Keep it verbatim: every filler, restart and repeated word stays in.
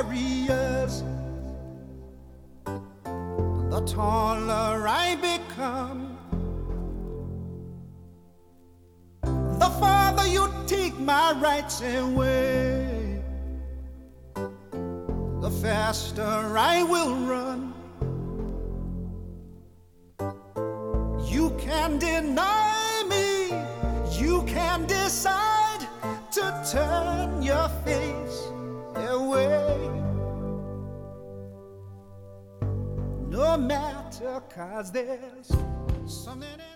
barriers, the taller I become, the farther you take my rights away, the faster I will run. You can deny me, you can decide to turn your face away. No matter, 'cause there's something